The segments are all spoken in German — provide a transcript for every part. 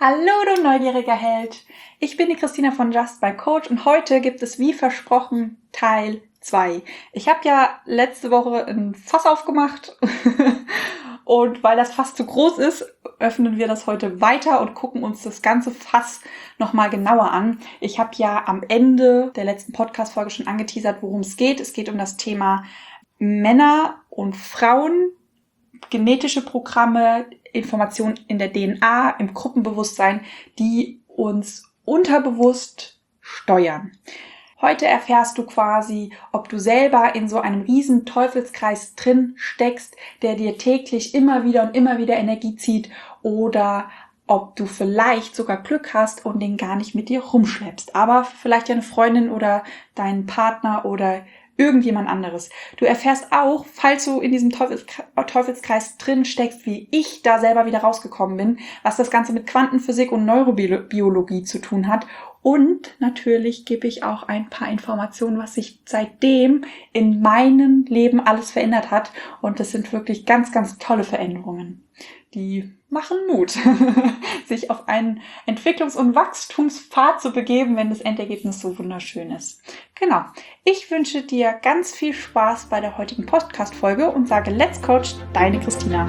Hallo du neugieriger Held! Ich bin die Christina von Just by Coach und heute gibt es wie versprochen Teil 2. Ich habe ja letzte Woche ein Fass aufgemacht und weil das Fass zu groß ist, öffnen wir das heute weiter und gucken uns das ganze Fass nochmal genauer an. Ich habe ja am Ende der letzten Podcast-Folge schon angeteasert, worum es geht. Es geht um das Thema Männer und Frauen, genetische Programme, Informationen in der DNA, im Gruppenbewusstsein, die uns unterbewusst steuern. Heute erfährst du quasi, ob du selber in so einem riesen Teufelskreis drin steckst, der dir täglich immer wieder Energie zieht, oder ob du vielleicht sogar Glück hast und den gar nicht mit dir rumschleppst, aber vielleicht deine Freundin oder deinen Partner oder irgendjemand anderes. Du erfährst auch, falls du in diesem Teufelskreis drin steckst, wie ich da selber wieder rausgekommen bin, was das Ganze mit Quantenphysik und Neurobiologie zu tun hat. Und natürlich gebe ich auch ein paar Informationen, was sich seitdem in meinem Leben alles verändert hat. Und das sind wirklich ganz, ganz tolle Veränderungen. Die machen Mut, sich auf einen Entwicklungs- und Wachstumspfad zu begeben, wenn das Endergebnis so wunderschön ist. Genau. Ich wünsche dir ganz viel Spaß bei der heutigen Podcast-Folge und sage Let's Coach, deine Christina.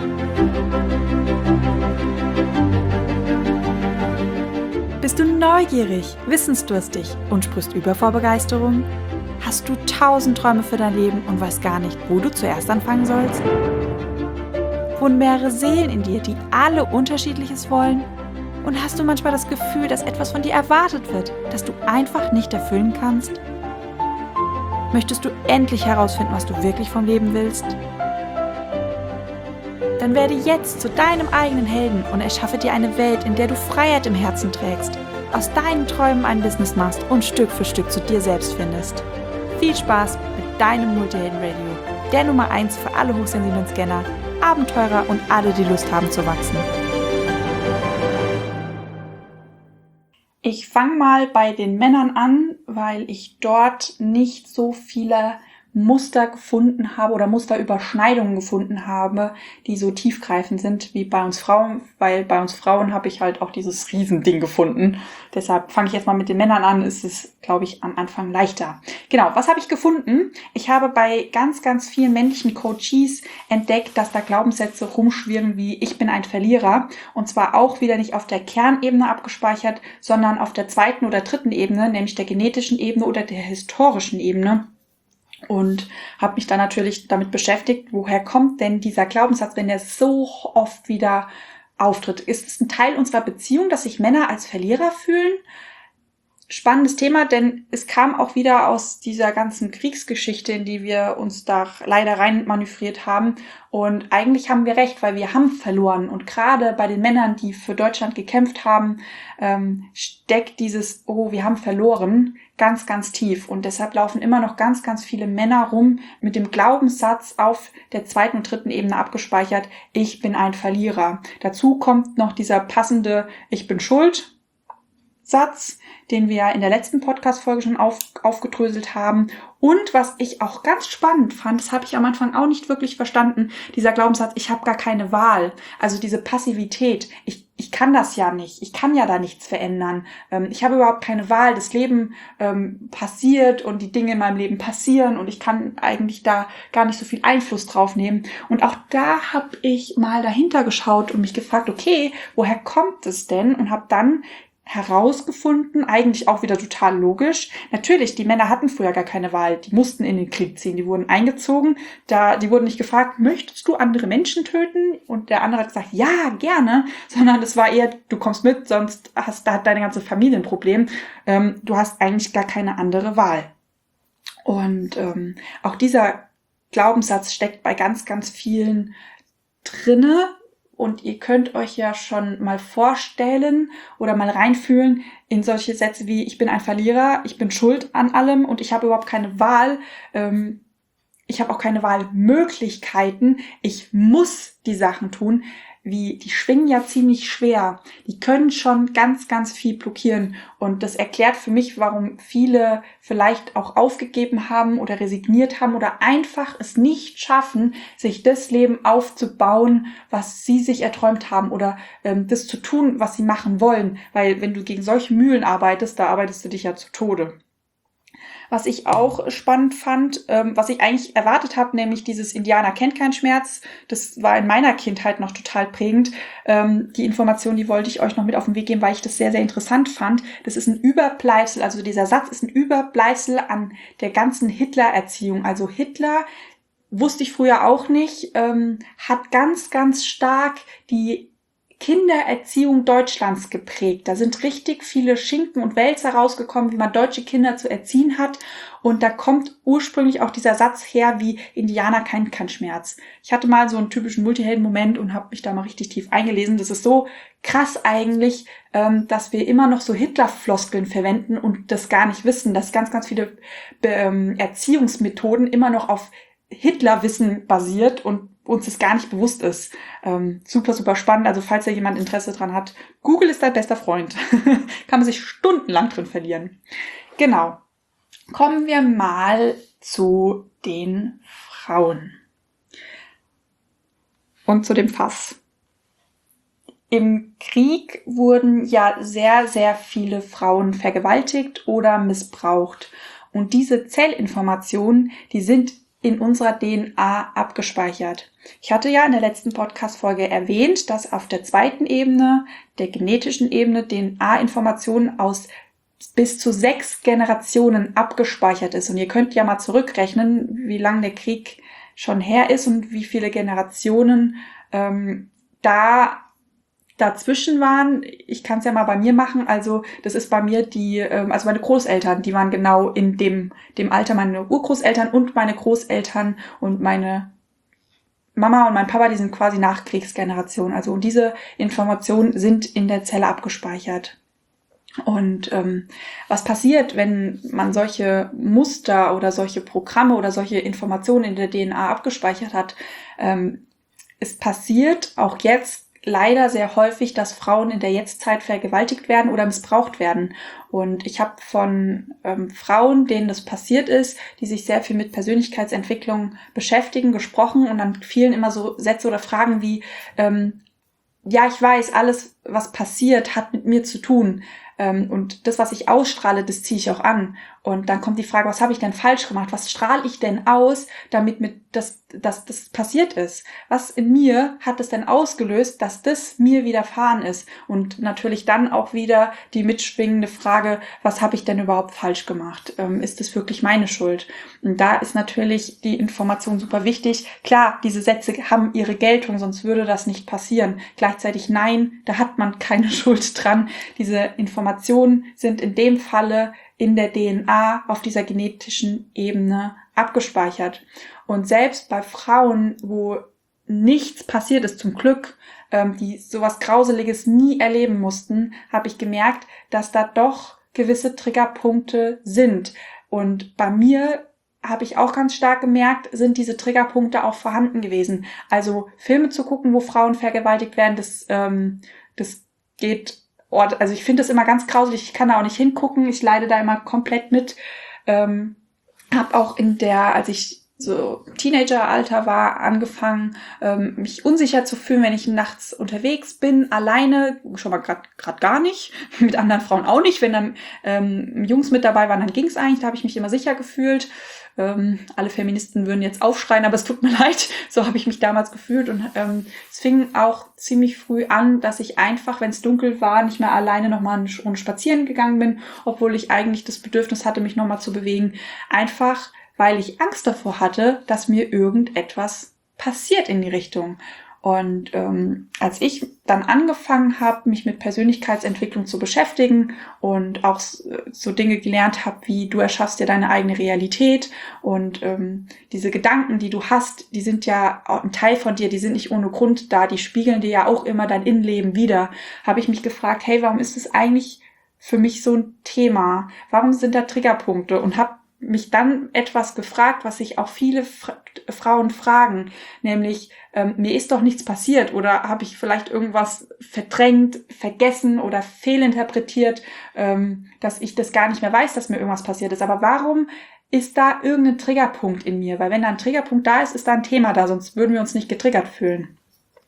Bist du neugierig, wissensdurstig und sprichst über vor Begeisterung? Hast du 1000 Träume für dein Leben und weißt gar nicht, wo du zuerst anfangen sollst? Wohnen mehrere Seelen in dir, die alle Unterschiedliches wollen? Und hast du manchmal das Gefühl, dass etwas von dir erwartet wird, das du einfach nicht erfüllen kannst? Möchtest du endlich herausfinden, was du wirklich vom Leben willst? Dann werde jetzt zu deinem eigenen Helden und erschaffe dir eine Welt, in der du Freiheit im Herzen trägst, aus deinen Träumen ein Business machst und Stück für Stück zu dir selbst findest. Viel Spaß mit deinem Multihelden-Radio, der Nummer 1 für alle hochsensiblen Scanner, Abenteurer und alle, die Lust haben zu wachsen. Ich fange mal bei den Männern an, weil ich dort nicht so viele Muster gefunden habe oder Musterüberschneidungen gefunden habe, die so tiefgreifend sind wie bei uns Frauen, weil bei uns Frauen habe ich halt auch dieses Riesending gefunden. Deshalb fange ich jetzt mal mit den Männern an, ist es, glaube ich, am Anfang leichter. Genau, was habe ich gefunden? Ich habe bei ganz, ganz vielen männlichen Coaches entdeckt, dass da Glaubenssätze rumschwirren wie ich bin ein Verlierer, und zwar auch wieder nicht auf der Kernebene abgespeichert, sondern auf der zweiten oder dritten Ebene, nämlich der genetischen Ebene oder der historischen Ebene. Und habe mich dann natürlich damit beschäftigt, woher kommt denn dieser Glaubenssatz, wenn der so oft wieder auftritt? Ist es ein Teil unserer Beziehung, dass sich Männer als Verlierer fühlen? Spannendes Thema, denn es kam auch wieder aus dieser ganzen Kriegsgeschichte, in die wir uns da leider rein manövriert haben. Und eigentlich haben wir recht, weil wir haben verloren. Und gerade bei den Männern, die für Deutschland gekämpft haben, steckt dieses, oh, wir haben verloren, ganz, ganz tief. Und deshalb laufen immer noch ganz, ganz viele Männer rum mit dem Glaubenssatz auf der zweiten und dritten Ebene abgespeichert, ich bin ein Verlierer. Dazu kommt noch dieser passende, ich bin schuld Satz, den wir in der letzten Podcast-Folge schon aufgedröselt haben. Und was ich auch ganz spannend fand, das habe ich am Anfang auch nicht wirklich verstanden, dieser Glaubenssatz, ich habe gar keine Wahl. Also diese Passivität, ich kann das ja nicht, ich kann ja da nichts verändern. Ich habe überhaupt keine Wahl, das Leben passiert und die Dinge in meinem Leben passieren und ich kann eigentlich da gar nicht so viel Einfluss drauf nehmen. Und auch da habe ich mal dahinter geschaut und mich gefragt, okay, woher kommt es denn? Und habe dann herausgefunden, eigentlich auch wieder total logisch. Natürlich, die Männer hatten früher gar keine Wahl. Die mussten in den Krieg ziehen. Die wurden eingezogen. Die wurden nicht gefragt, möchtest du andere Menschen töten? Und der andere hat gesagt, ja, gerne. Sondern es war eher, du kommst mit, sonst hat deine ganze Familie ein Problem. Du hast eigentlich gar keine andere Wahl. Und auch dieser Glaubenssatz steckt bei ganz, ganz vielen drinne. Und ihr könnt euch ja schon mal vorstellen oder mal reinfühlen in solche Sätze wie ich bin ein Verlierer, ich bin schuld an allem und ich habe überhaupt keine Wahl. Ich habe auch keine Wahlmöglichkeiten. Ich muss die Sachen tun. die schwingen ja ziemlich schwer. Die können schon ganz, ganz viel blockieren. Und das erklärt für mich, warum viele vielleicht auch aufgegeben haben oder resigniert haben oder einfach es nicht schaffen, sich das Leben aufzubauen, was sie sich erträumt haben oder das zu tun, was sie machen wollen. Weil wenn du gegen solche Mühlen arbeitest, da arbeitest du dich ja zu Tode. Was ich auch spannend fand, was ich eigentlich erwartet habe, nämlich dieses Indianer kennt keinen Schmerz, das war in meiner Kindheit noch total prägend. Die Information, die wollte ich euch noch mit auf den Weg geben, weil ich das sehr, sehr interessant fand. Das ist ein Überbleibsel, also dieser Satz ist ein Überbleibsel an der ganzen Hitler-Erziehung. Also Hitler, wusste ich früher auch nicht, hat ganz, ganz stark die Kindererziehung Deutschlands geprägt. Da sind richtig viele Schinken und Wälzer rausgekommen, wie man deutsche Kinder zu erziehen hat. Und da kommt ursprünglich auch dieser Satz her, wie Indianer kennt keinen Schmerz. Ich hatte mal so einen typischen Multihelden-Moment und habe mich da mal richtig tief eingelesen. Das ist so krass eigentlich, dass wir immer noch so Hitler-Floskeln verwenden und das gar nicht wissen, dass ganz, ganz viele Erziehungsmethoden immer noch auf Hitlerwissen basiert und uns das gar nicht bewusst ist. Super, super spannend. Also falls da jemand Interesse dran hat, Google ist dein bester Freund. Kann man sich stundenlang drin verlieren. Genau. Kommen wir mal zu den Frauen. Und zu dem Fass. Im Krieg wurden ja sehr, sehr viele Frauen vergewaltigt oder missbraucht. Und diese Zellinformationen, die sind in unserer DNA abgespeichert. Ich hatte ja in der letzten Podcast-Folge erwähnt, dass auf der zweiten Ebene, der genetischen Ebene, DNA-Informationen aus bis zu 6 Generationen abgespeichert ist. Und ihr könnt ja mal zurückrechnen, wie lange der Krieg schon her ist und wie viele Generationen dazwischen waren. Ich kann es ja mal bei mir machen. Also das ist bei mir also meine Großeltern, die waren genau in dem Alter, meine Urgroßeltern und meine Großeltern und meine Mama und mein Papa, die sind quasi Nachkriegsgeneration. Also und diese Informationen sind in der Zelle abgespeichert. Und was passiert, wenn man solche Muster oder solche Programme oder solche Informationen in der DNA abgespeichert hat? Es passiert auch jetzt leider sehr häufig, dass Frauen in der Jetztzeit vergewaltigt werden oder missbraucht werden. Und ich habe von Frauen, denen das passiert ist, die sich sehr viel mit Persönlichkeitsentwicklung beschäftigen, gesprochen und dann fielen immer so Sätze oder Fragen wie, ja, ich weiß, alles, was passiert, hat mit mir zu tun. Und das, was ich ausstrahle, das ziehe ich auch an. Und dann kommt die Frage, was habe ich denn falsch gemacht? Was strahle ich denn aus, damit das passiert ist? Was in mir hat es denn ausgelöst, dass das mir widerfahren ist? Und natürlich dann auch wieder die mitschwingende Frage, was habe ich denn überhaupt falsch gemacht? Ist es wirklich meine Schuld? Und da ist natürlich die Information super wichtig. Klar, diese Sätze haben ihre Geltung, sonst würde das nicht passieren. Gleichzeitig nein, da hat man keine Schuld dran. Diese Informationen sind in dem Falle in der DNA auf dieser genetischen Ebene abgespeichert. Und selbst bei Frauen, wo nichts passiert ist, zum Glück, die sowas Grauseliges nie erleben mussten, habe ich gemerkt, dass da doch gewisse Triggerpunkte sind. Und bei mir habe ich auch ganz stark gemerkt, sind diese Triggerpunkte auch vorhanden gewesen. Also Filme zu gucken, wo Frauen vergewaltigt werden, das geht. Also ich finde das immer ganz grauselig, ich kann da auch nicht hingucken, ich leide da immer komplett mit. Habe auch als ich so Teenageralter war, angefangen, mich unsicher zu fühlen, wenn ich nachts unterwegs bin, alleine, schon mal grad gar nicht, mit anderen Frauen auch nicht. Wenn dann Jungs mit dabei waren, dann ging es eigentlich, da habe ich mich immer sicher gefühlt. Alle Feministen würden jetzt aufschreien, aber es tut mir leid, so habe ich mich damals gefühlt. Und es fing auch ziemlich früh an, dass ich einfach, wenn es dunkel war, nicht mehr alleine nochmal eine Runde spazieren gegangen bin, obwohl ich eigentlich das Bedürfnis hatte, mich nochmal zu bewegen. Einfach, weil ich Angst davor hatte, dass mir irgendetwas passiert in die Richtung. Und als ich dann angefangen habe, mich mit Persönlichkeitsentwicklung zu beschäftigen und auch so Dinge gelernt habe, wie du erschaffst dir deine eigene Realität und diese Gedanken, die du hast, die sind ja auch ein Teil von dir, die sind nicht ohne Grund da, die spiegeln dir ja auch immer dein Innenleben wider, habe ich mich gefragt, hey, warum ist es eigentlich für mich so ein Thema? Warum sind da Triggerpunkte? Und habe mich dann etwas gefragt, was sich auch viele Frauen fragen, nämlich, mir ist doch nichts passiert oder habe ich vielleicht irgendwas verdrängt, vergessen oder fehlinterpretiert, dass ich das gar nicht mehr weiß, dass mir irgendwas passiert ist. Aber warum ist da irgendein Triggerpunkt in mir? Weil wenn da ein Triggerpunkt da ist, ist da ein Thema da, sonst würden wir uns nicht getriggert fühlen.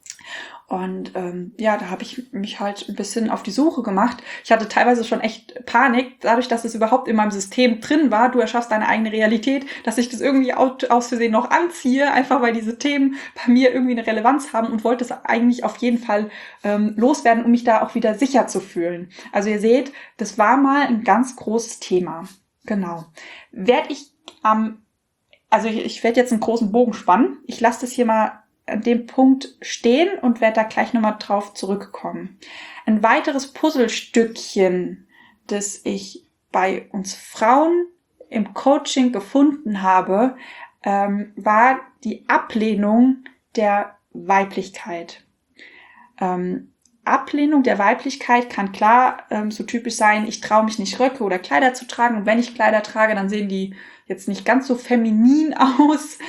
Und da habe ich mich halt ein bisschen auf die Suche gemacht. Ich hatte teilweise schon echt Panik, dadurch, dass es überhaupt in meinem System drin war. Du erschaffst deine eigene Realität, dass ich das irgendwie aus Versehen noch anziehe, einfach weil diese Themen bei mir irgendwie eine Relevanz haben und wollte es eigentlich auf jeden Fall loswerden, um mich da auch wieder sicher zu fühlen. Also ihr seht, das war mal ein ganz großes Thema. Genau. Ich werde jetzt einen großen Bogen spannen. Ich lasse das hier mal an dem Punkt stehen und werde da gleich nochmal drauf zurückkommen. Ein weiteres Puzzlestückchen, das ich bei uns Frauen im Coaching gefunden habe, war die Ablehnung der Weiblichkeit. Ablehnung der Weiblichkeit kann klar so typisch sein, ich traue mich nicht Röcke oder Kleider zu tragen und wenn ich Kleider trage, dann sehen die jetzt nicht ganz so feminin aus.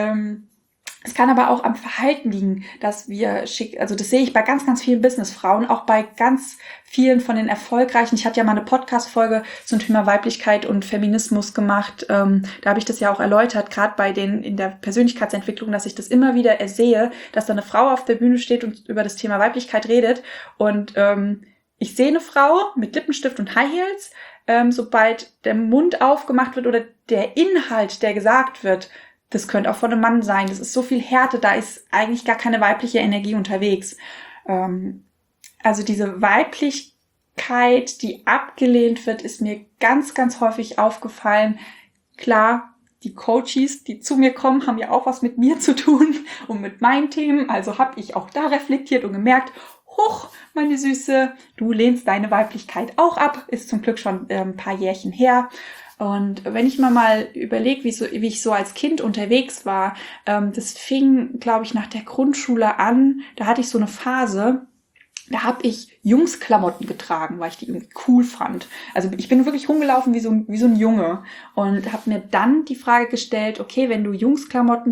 Es kann aber auch am Verhalten liegen, dass wir also das sehe ich bei ganz, ganz vielen Businessfrauen, auch bei ganz vielen von den erfolgreichen. Ich hatte ja mal eine Podcast-Folge zum Thema Weiblichkeit und Feminismus gemacht. Da habe ich das ja auch erläutert, gerade bei denen in der Persönlichkeitsentwicklung, dass ich das immer wieder ersehe, dass da eine Frau auf der Bühne steht und über das Thema Weiblichkeit redet. Und ich sehe eine Frau mit Lippenstift und High Heels, sobald der Mund aufgemacht wird oder der Inhalt, der gesagt wird, das könnte auch von einem Mann sein. Das ist so viel Härte, da ist eigentlich gar keine weibliche Energie unterwegs. Also diese Weiblichkeit, die abgelehnt wird, ist mir ganz, ganz häufig aufgefallen. Klar, die Coaches, die zu mir kommen, haben ja auch was mit mir zu tun und mit meinen Themen. Also habe ich auch da reflektiert und gemerkt, huch, meine Süße, du lehnst deine Weiblichkeit auch ab. Ist zum Glück schon ein paar Jährchen her. Und wenn ich mir mal überlege, wie ich so als Kind unterwegs war, das fing, glaube ich, nach der Grundschule an. Da hatte ich so eine Phase, da habe ich Jungsklamotten getragen, weil ich die irgendwie cool fand. Also ich bin wirklich rumgelaufen wie so ein Junge und habe mir dann die Frage gestellt, okay, wenn du Jungsklamotten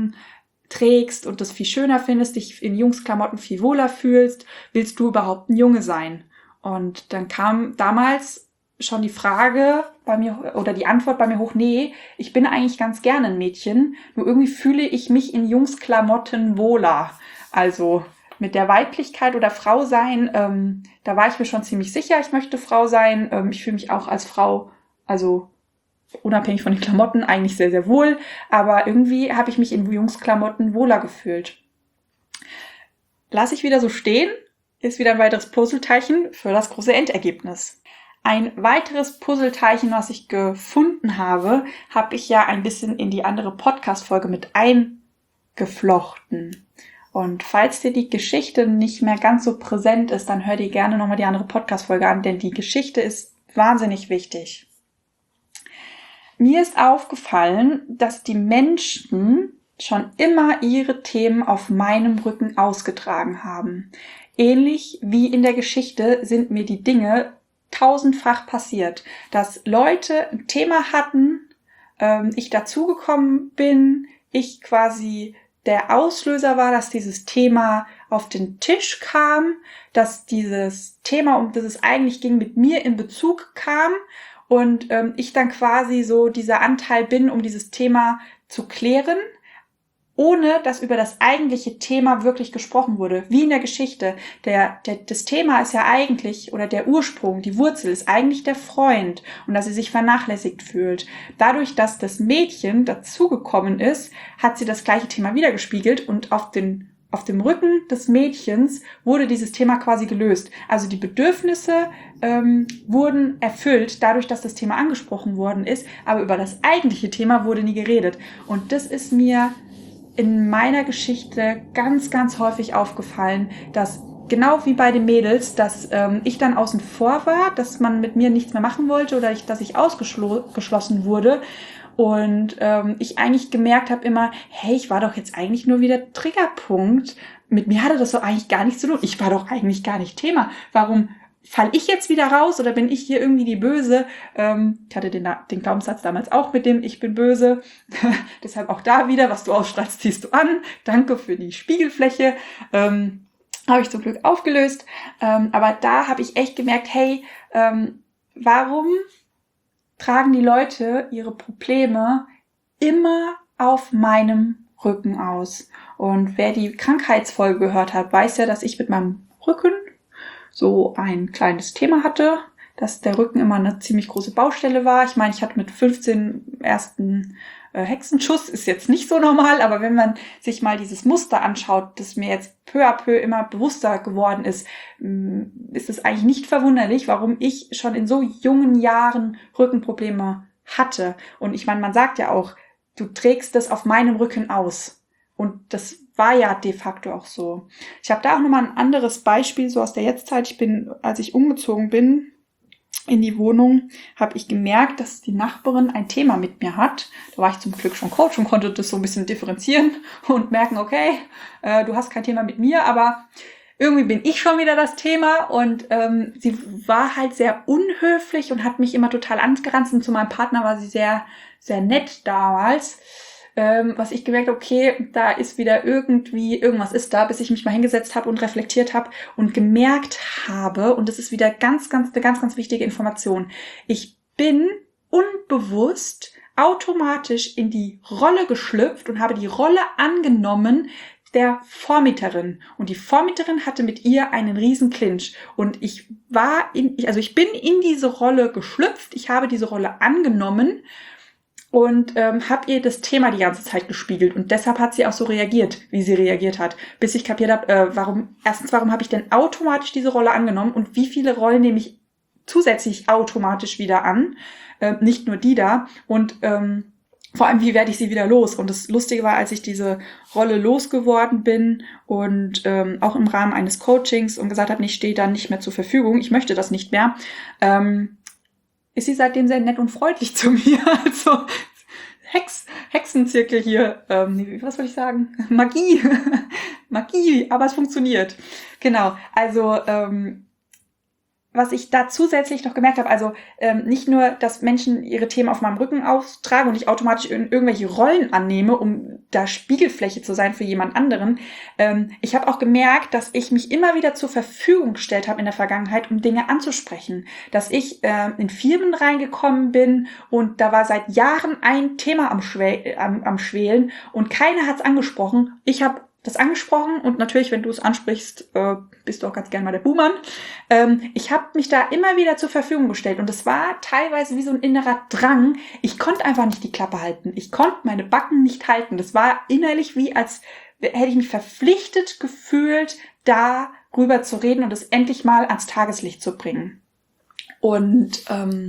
trägst und das viel schöner findest, dich in Jungsklamotten viel wohler fühlst, willst du überhaupt ein Junge sein? Und dann kam damals schon die Frage bei mir oder die Antwort bei mir hoch, nee, ich bin eigentlich ganz gerne ein Mädchen, nur irgendwie fühle ich mich in Jungsklamotten wohler. Also mit der Weiblichkeit oder Frau sein, da war ich mir schon ziemlich sicher, ich möchte Frau sein. Ich fühle mich auch als Frau, also unabhängig von den Klamotten, eigentlich sehr, sehr wohl, aber irgendwie habe ich mich in Jungsklamotten wohler gefühlt. Lasse ich wieder so stehen, ist wieder ein weiteres Puzzleteilchen für das große Endergebnis. Ein weiteres Puzzleteilchen, was ich gefunden habe ich ja ein bisschen in die andere Podcast-Folge mit eingeflochten. Und falls dir die Geschichte nicht mehr ganz so präsent ist, dann hör dir gerne nochmal die andere Podcast-Folge an, denn die Geschichte ist wahnsinnig wichtig. Mir ist aufgefallen, dass die Menschen schon immer ihre Themen auf meinem Rücken ausgetragen haben. Ähnlich wie in der Geschichte sind mir die Dinge tausendfach passiert, dass Leute ein Thema hatten, ich dazugekommen bin, ich quasi der Auslöser war, dass dieses Thema auf den Tisch kam, dass dieses Thema, um das es eigentlich ging, mit mir in Bezug kam und ich dann quasi so dieser Anteil bin, um dieses Thema zu klären, ohne dass über das eigentliche Thema wirklich gesprochen wurde, wie in der Geschichte. Das Thema ist ja eigentlich, oder der Ursprung, die Wurzel ist eigentlich der Freund und dass sie sich vernachlässigt fühlt. Dadurch, dass das Mädchen dazugekommen ist, hat sie das gleiche Thema wiedergespiegelt und auf dem Rücken des Mädchens wurde dieses Thema quasi gelöst. Also die Bedürfnisse wurden erfüllt, dadurch, dass das Thema angesprochen worden ist, aber über das eigentliche Thema wurde nie geredet. Und das ist mir in meiner Geschichte ganz, ganz häufig aufgefallen, dass genau wie bei den Mädels, dass ich dann außen vor war, dass man mit mir nichts mehr machen wollte oder dass ich ausgeschlossen wurde und ich eigentlich gemerkt habe immer, hey, ich war doch jetzt eigentlich nur wieder Triggerpunkt. Mit mir hatte das doch eigentlich gar nichts zu tun. Ich war doch eigentlich gar nicht Thema. Warum Fall ich jetzt wieder raus oder bin ich hier irgendwie die Böse? Ich hatte den Glaubenssatz damals auch mit dem Ich bin böse. Deshalb auch da wieder, was du ausstrahlst, ziehst du an. Danke für die Spiegelfläche. Habe ich zum Glück aufgelöst. Aber da habe ich echt gemerkt, hey, warum tragen die Leute ihre Probleme immer auf meinem Rücken aus? Und wer die Krankheitsfolge gehört hat, weiß ja, dass ich mit meinem Rücken so ein kleines Thema hatte, dass der Rücken immer eine ziemlich große Baustelle war. Ich meine, ich hatte mit 15 ersten Hexenschuss, ist jetzt nicht so normal, aber wenn man sich mal dieses Muster anschaut, das mir jetzt peu à peu immer bewusster geworden ist es eigentlich nicht verwunderlich, warum ich schon in so jungen Jahren Rückenprobleme hatte. Und ich meine, man sagt ja auch, du trägst das auf meinem Rücken aus. Und das war ja de facto auch so. Ich habe da auch nochmal ein anderes Beispiel, so aus der Jetztzeit. Als ich umgezogen bin in die Wohnung, habe ich gemerkt, dass die Nachbarin ein Thema mit mir hat. Da war ich zum Glück schon Coach und konnte das so ein bisschen differenzieren und merken, okay, du hast kein Thema mit mir, aber irgendwie bin ich schon wieder das Thema. Und sie war halt sehr unhöflich und hat mich immer total angeranzt. Und zu meinem Partner war sie sehr, sehr nett damals. Was ich gemerkt, okay, da ist wieder irgendwas ist da, bis ich mich mal hingesetzt habe und reflektiert habe und gemerkt habe, und das ist wieder eine ganz, ganz wichtige Information. Ich bin unbewusst automatisch in die Rolle geschlüpft und habe die Rolle angenommen der Vormieterin. Und die Vormieterin hatte mit ihr einen riesen Clinch. Und ich bin in diese Rolle geschlüpft, ich habe diese Rolle angenommen und habe ihr das Thema die ganze Zeit gespiegelt. Und deshalb hat sie auch so reagiert, wie sie reagiert hat. Bis ich kapiert habe, warum habe ich denn automatisch diese Rolle angenommen und wie viele Rollen nehme ich zusätzlich automatisch wieder an. Nicht nur die da. Und vor allem, wie werde ich sie wieder los? Und das Lustige war, als ich diese Rolle losgeworden bin und auch im Rahmen eines Coachings und gesagt habe, ich stehe dann nicht mehr zur Verfügung, ich möchte das nicht mehr, ist sie seitdem sehr nett und freundlich zu mir. Also Hexenzirkel hier, was soll ich sagen? Magie, aber es funktioniert. Genau, also was ich da zusätzlich noch gemerkt habe, also nicht nur, dass Menschen ihre Themen auf meinem Rücken austragen und ich automatisch irgendwelche Rollen annehme, um da Spiegelfläche zu sein für jemand anderen. Ich habe auch gemerkt, dass ich mich immer wieder zur Verfügung gestellt habe in der Vergangenheit, um Dinge anzusprechen. Dass ich in Firmen reingekommen bin und da war seit Jahren ein Thema am Schwelen und keiner hat es angesprochen. Ich habe das angesprochen und natürlich, wenn du es ansprichst, bist du auch ganz gerne mal der Buhmann. Ich habe mich da immer wieder zur Verfügung gestellt und es war teilweise wie so ein innerer Drang. Ich konnte einfach nicht die Klappe halten. Ich konnte meine Backen nicht halten. Das war innerlich wie, als hätte ich mich verpflichtet gefühlt, darüber zu reden und es endlich mal ans Tageslicht zu bringen. Und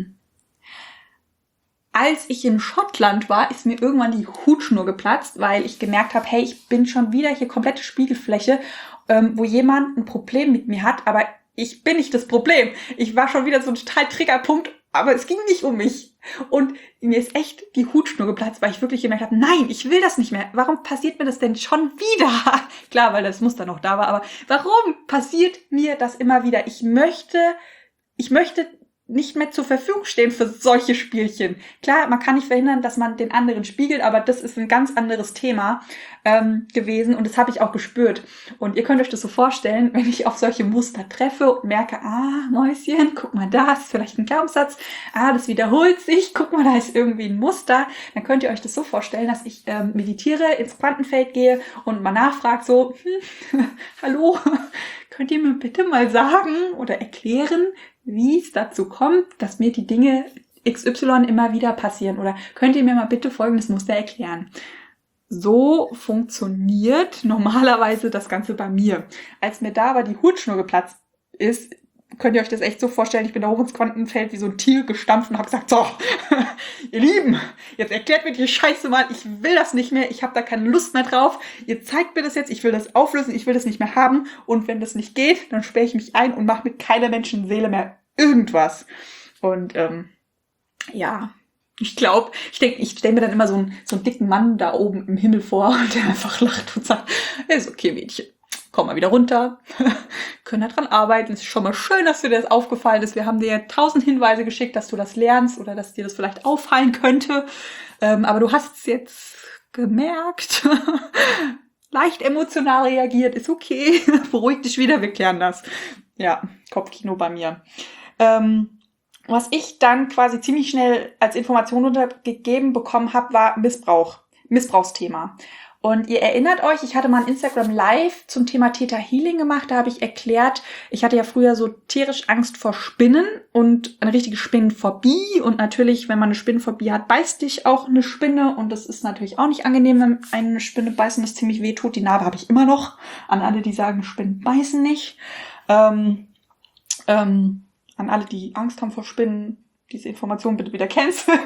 als ich in Schottland war, ist mir irgendwann die Hutschnur geplatzt, weil ich gemerkt habe, hey, ich bin schon wieder hier komplette Spiegelfläche, wo jemand ein Problem mit mir hat, aber ich bin nicht das Problem. Ich war schon wieder so ein total Triggerpunkt, aber es ging nicht um mich. Und mir ist echt die Hutschnur geplatzt, weil ich wirklich gemerkt habe, nein, ich will das nicht mehr. Warum passiert mir das denn schon wieder? Klar, weil das Muster noch da war, aber warum passiert mir das immer wieder? Ich möchte nicht mehr zur Verfügung stehen für solche Spielchen. Klar, man kann nicht verhindern, dass man den anderen spiegelt, aber das ist ein ganz anderes Thema gewesen und das habe ich auch gespürt. Und ihr könnt euch das so vorstellen, wenn ich auf solche Muster treffe und merke, Mäuschen, guck mal, da ist vielleicht ein Glaubenssatz, das wiederholt sich, guck mal, da ist irgendwie ein Muster, dann könnt ihr euch das so vorstellen, dass ich meditiere, ins Quantenfeld gehe und mal nachfrage so, hallo, könnt ihr mir bitte mal sagen oder erklären, wie es dazu kommt, dass mir die Dinge XY immer wieder passieren? Oder könnt ihr mir mal bitte folgendes Muster erklären? So funktioniert normalerweise das Ganze bei mir. Als mir da aber die Hutschnur geplatzt ist, könnt ihr euch das echt so vorstellen, ich bin da hoch ins Quantenfeld wie so ein Tier gestampft und habe gesagt, so, ihr Lieben, jetzt erklärt mir die Scheiße mal, ich will das nicht mehr, ich habe da keine Lust mehr drauf, ihr zeigt mir das jetzt, ich will das auflösen, ich will das nicht mehr haben und wenn das nicht geht, dann sperre ich mich ein und mache mit keiner Menschenseele mehr irgendwas. Und ich glaube, ich stell mir dann immer so einen dicken Mann da oben im Himmel vor, der einfach lacht und sagt, ist okay, Mädchen. komm mal wieder runter, können da dran arbeiten. Es ist schon mal schön, dass dir das aufgefallen ist. Wir haben dir 1000 Hinweise geschickt, dass du das lernst oder dass dir das vielleicht auffallen könnte. Aber du hast es jetzt gemerkt, leicht emotional reagiert, ist okay, beruhig dich wieder, wir klären das. Ja, Kopfkino bei mir. Was ich dann quasi ziemlich schnell als Information untergegeben bekommen habe, war Missbrauchsthema. Und ihr erinnert euch, ich hatte mal ein Instagram Live zum Thema Theta Healing gemacht. Da habe ich erklärt, ich hatte ja früher so tierisch Angst vor Spinnen und eine richtige Spinnenphobie. Und natürlich, wenn man eine Spinnenphobie hat, beißt dich auch eine Spinne. Und das ist natürlich auch nicht angenehm, wenn eine Spinne beißen, das ziemlich weh tut. Die Narbe habe ich immer noch. An alle, die sagen, Spinnen beißen nicht. An alle, die Angst haben vor Spinnen, diese Information bitte wieder canceln.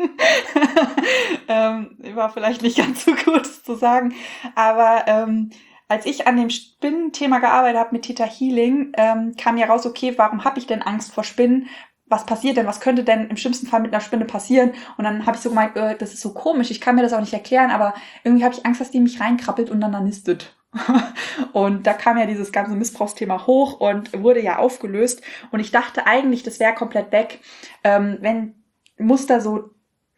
War vielleicht nicht ganz so gut zu sagen. Aber als ich an dem Spinnenthema gearbeitet habe mit Theta Healing, kam ja raus, okay, warum habe ich denn Angst vor Spinnen? Was passiert denn? Was könnte denn im schlimmsten Fall mit einer Spinne passieren? Und dann habe ich so gemeint, das ist so komisch, ich kann mir das auch nicht erklären, aber irgendwie habe ich Angst, dass die mich reinkrabbelt und dann nistet. Und da kam ja dieses ganze Missbrauchsthema hoch und wurde ja aufgelöst. Und ich dachte eigentlich, das wäre komplett weg, wenn Muster so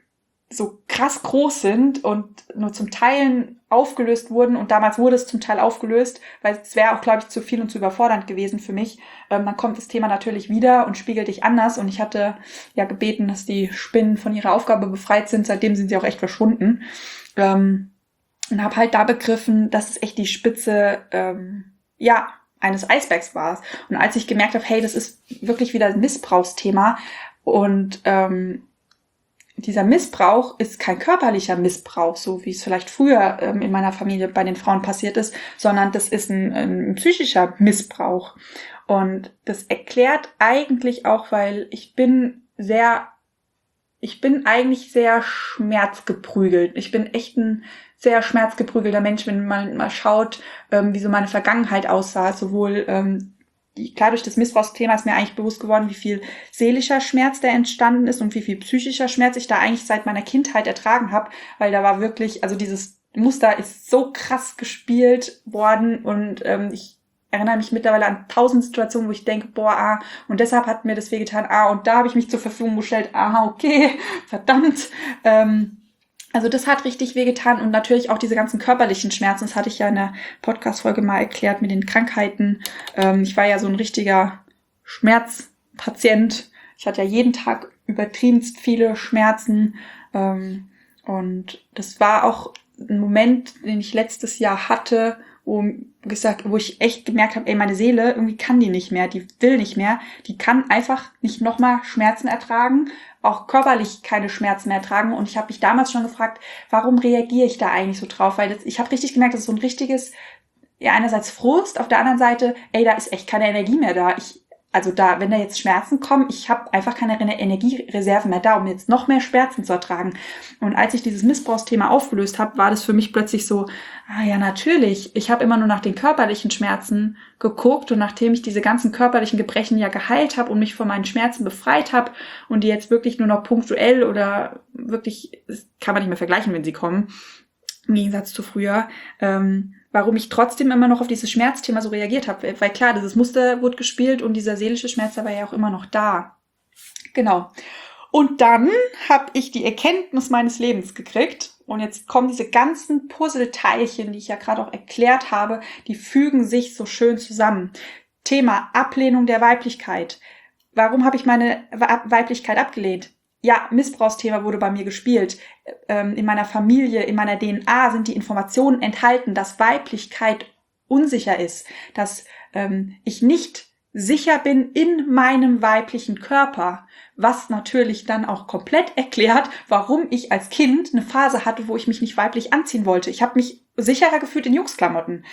krass groß sind und nur zum Teil aufgelöst wurden. Und damals wurde es zum Teil aufgelöst, weil es wäre auch, glaube ich, zu viel und zu überfordernd gewesen für mich. Dann kommt das Thema natürlich wieder und spiegelt dich anders. Und ich hatte ja gebeten, dass die Spinnen von ihrer Aufgabe befreit sind. Seitdem sind sie auch echt verschwunden. Und habe halt da begriffen, dass es echt die Spitze eines Eisbergs war. Und als ich gemerkt habe, hey, das ist wirklich wieder ein Missbrauchsthema und dieser Missbrauch ist kein körperlicher Missbrauch, so wie es vielleicht früher in meiner Familie bei den Frauen passiert ist, sondern das ist ein psychischer Missbrauch. Und das erklärt eigentlich auch, weil ich bin eigentlich sehr schmerzgeprügelt. Ich bin echt ein sehr schmerzgeprügelter Mensch, wenn man mal schaut, wie so meine Vergangenheit aussah. Sowohl, klar, durch das Missbrauchsthema ist mir eigentlich bewusst geworden, wie viel seelischer Schmerz da entstanden ist und wie viel psychischer Schmerz ich da eigentlich seit meiner Kindheit ertragen habe. Weil da war wirklich, also dieses Muster ist so krass gespielt worden und ich erinnere mich mittlerweile an 1000 Situationen, wo ich denke, und deshalb hat mir das wehgetan, und da habe ich mich zur Verfügung gestellt, okay, verdammt. Also das hat richtig wehgetan und natürlich auch diese ganzen körperlichen Schmerzen, das hatte ich ja in der Podcast-Folge mal erklärt mit den Krankheiten. Ich war ja so ein richtiger Schmerzpatient. Ich hatte ja jeden Tag übertriebenst viele Schmerzen und das war auch ein Moment, den ich letztes Jahr hatte, wo ich echt gemerkt habe, meine Seele, irgendwie kann die nicht mehr, die will nicht mehr, die kann einfach nicht nochmal Schmerzen ertragen, auch körperlich keine Schmerzen mehr ertragen. Und ich habe mich damals schon gefragt, warum reagiere ich da eigentlich so drauf? Weil ich habe richtig gemerkt, das ist so ein richtiges, einerseits Frust, auf der anderen Seite, da ist echt keine Energie mehr da. Wenn da jetzt Schmerzen kommen, ich habe einfach keine Energiereserven mehr da, um jetzt noch mehr Schmerzen zu ertragen. Und als ich dieses Missbrauchsthema aufgelöst habe, war das für mich plötzlich so, ja natürlich, ich habe immer nur nach den körperlichen Schmerzen geguckt und nachdem ich diese ganzen körperlichen Gebrechen ja geheilt habe und mich von meinen Schmerzen befreit habe und die jetzt wirklich nur noch punktuell oder wirklich, das kann man nicht mehr vergleichen, wenn sie kommen, im Gegensatz zu früher, warum ich trotzdem immer noch auf dieses Schmerzthema so reagiert habe. Weil klar, dieses Muster wurde gespielt und dieser seelische Schmerz war ja auch immer noch da. Genau. Und dann habe ich die Erkenntnis meines Lebens gekriegt. Und jetzt kommen diese ganzen Puzzleteilchen, die ich ja gerade auch erklärt habe, die fügen sich so schön zusammen. Thema Ablehnung der Weiblichkeit. Warum habe ich meine Weiblichkeit abgelehnt? Ja, Missbrauchsthema wurde bei mir gespielt. In meiner Familie, in meiner DNA sind die Informationen enthalten, dass Weiblichkeit unsicher ist, dass ich nicht sicher bin in meinem weiblichen Körper, was natürlich dann auch komplett erklärt, warum ich als Kind eine Phase hatte, wo ich mich nicht weiblich anziehen wollte. Ich habe mich sicherer gefühlt in Jungsklamotten.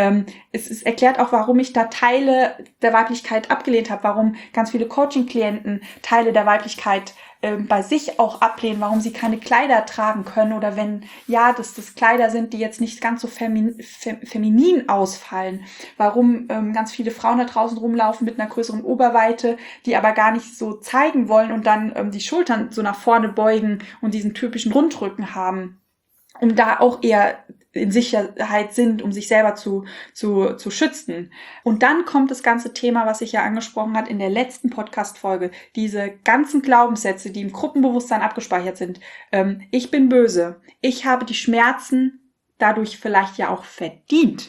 Es erklärt auch, warum ich da Teile der Weiblichkeit abgelehnt habe, warum ganz viele Coaching-Klienten Teile der Weiblichkeit bei sich auch ablehnen, warum sie keine Kleider tragen können oder wenn, das Kleider sind, die jetzt nicht ganz so feminin ausfallen, warum ganz viele Frauen da draußen rumlaufen mit einer größeren Oberweite, die aber gar nicht so zeigen wollen und dann die Schultern so nach vorne beugen und diesen typischen Rundrücken haben, um da auch eher in Sicherheit sind, um sich selber zu schützen. Und dann kommt das ganze Thema, was ich ja angesprochen habe in der letzten Podcast-Folge, diese ganzen Glaubenssätze, die im Gruppenbewusstsein abgespeichert sind. Ich bin böse. Ich habe die Schmerzen dadurch vielleicht ja auch verdient.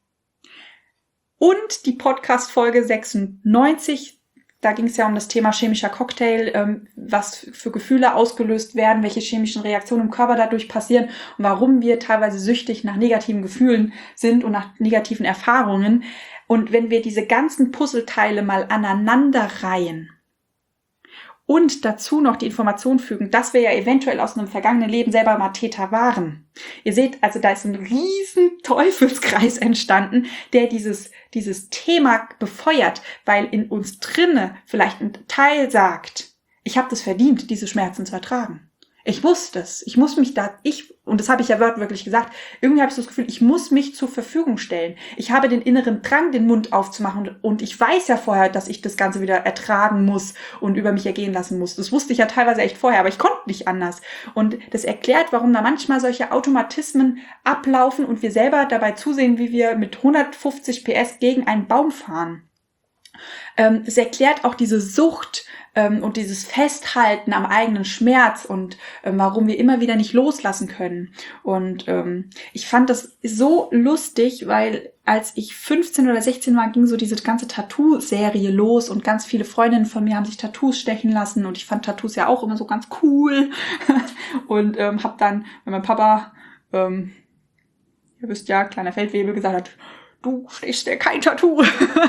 Und die Podcast-Folge 96, da ging es ja um das Thema chemischer Cocktail, was für Gefühle ausgelöst werden, welche chemischen Reaktionen im Körper dadurch passieren und warum wir teilweise süchtig nach negativen Gefühlen sind und nach negativen Erfahrungen. Und wenn wir diese ganzen Puzzleteile mal aneinander reihen und dazu noch die Information fügen, dass wir ja eventuell aus einem vergangenen Leben selber mal Täter waren. Ihr seht, also da ist ein riesen Teufelskreis entstanden, der dieses Thema befeuert, weil in uns drinne vielleicht ein Teil sagt, ich habe das verdient, diese Schmerzen zu ertragen. Ich wusste es. Ich muss mich und das habe ich ja wirklich gesagt, irgendwie habe ich so das Gefühl, ich muss mich zur Verfügung stellen. Ich habe den inneren Drang, den Mund aufzumachen und ich weiß ja vorher, dass ich das Ganze wieder ertragen muss und über mich ergehen lassen muss. Das wusste ich ja teilweise echt vorher, aber ich konnte nicht anders. Und das erklärt, warum da manchmal solche Automatismen ablaufen und wir selber dabei zusehen, wie wir mit 150 PS gegen einen Baum fahren. Es erklärt auch diese Sucht und dieses Festhalten am eigenen Schmerz und warum wir immer wieder nicht loslassen können. Und ich fand das so lustig, weil als ich 15 oder 16 war, ging so diese ganze Tattoo-Serie los und ganz viele Freundinnen von mir haben sich Tattoos stechen lassen und ich fand Tattoos ja auch immer so ganz cool und habe dann, wenn mein Papa, ihr wisst ja, kleiner Feldwebel, gesagt hat, du stechst dir kein Tattoo.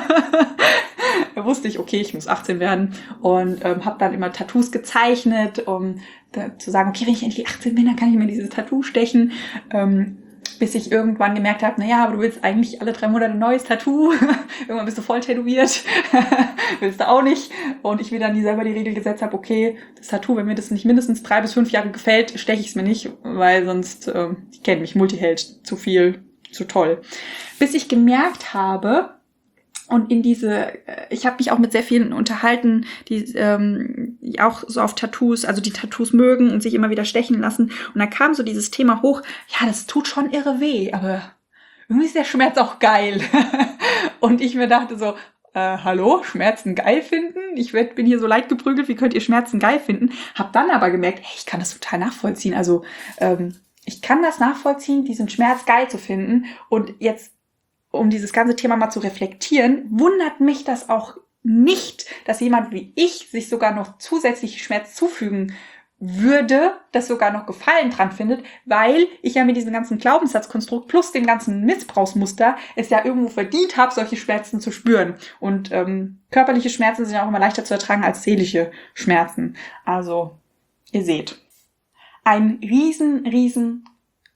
Da wusste ich, okay, ich muss 18 werden und habe dann immer Tattoos gezeichnet, um zu sagen, okay, wenn ich endlich 18 bin, dann kann ich mir dieses Tattoo stechen. Bis ich irgendwann gemerkt habe, naja, aber du willst eigentlich alle 3 Monate ein neues Tattoo. Irgendwann bist du voll tätowiert. Willst du auch nicht. Und ich mir dann selber die Regel gesetzt habe, okay, das Tattoo, wenn mir das nicht mindestens 3 bis 5 Jahre gefällt, steche ich es mir nicht, weil sonst, ich kenne mich, Multiheld, zu viel, zu toll. Bis ich gemerkt habe, und ich habe mich auch mit sehr vielen unterhalten, die auch so auf Tattoos, also die Tattoos mögen und sich immer wieder stechen lassen. Und da kam so dieses Thema hoch, ja, das tut schon irre weh, aber irgendwie ist der Schmerz auch geil. Und ich mir dachte so, hallo, Schmerzen geil finden? Ich bin hier so leid geprügelt, wie könnt ihr Schmerzen geil finden? Hab dann aber gemerkt, hey, ich kann das total nachvollziehen. Also ich kann das nachvollziehen, diesen Schmerz geil zu finden. Und jetzt, um dieses ganze Thema mal zu reflektieren, wundert mich das auch nicht, dass jemand wie ich sich sogar noch zusätzlich Schmerz zufügen würde, das sogar noch Gefallen dran findet, weil ich ja mit diesem ganzen Glaubenssatzkonstrukt plus dem ganzen Missbrauchsmuster es ja irgendwo verdient habe, solche Schmerzen zu spüren. Und körperliche Schmerzen sind ja auch immer leichter zu ertragen als seelische Schmerzen. Also, ihr seht, ein riesen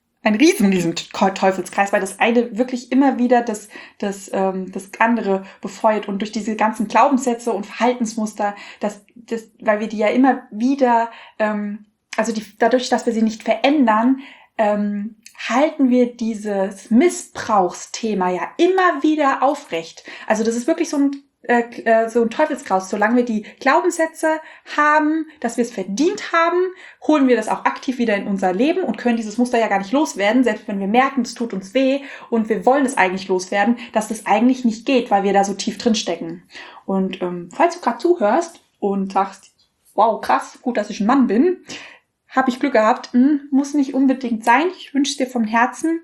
Teufelskreis, weil das eine wirklich immer wieder das andere befeuert und durch diese ganzen Glaubenssätze und Verhaltensmuster, weil wir die ja immer wieder, dadurch, dass wir sie nicht verändern, halten wir dieses Missbrauchsthema ja immer wieder aufrecht. Also das ist wirklich so ein Teufelskreis. Solange wir die Glaubenssätze haben, dass wir es verdient haben, holen wir das auch aktiv wieder in unser Leben und können dieses Muster ja gar nicht loswerden, selbst wenn wir merken, es tut uns weh und wir wollen es eigentlich loswerden, dass das eigentlich nicht geht, weil wir da so tief drin stecken. Und falls du gerade zuhörst und sagst, wow, krass, gut, dass ich ein Mann bin, habe ich Glück gehabt, muss nicht unbedingt sein, ich wünsche es dir vom Herzen.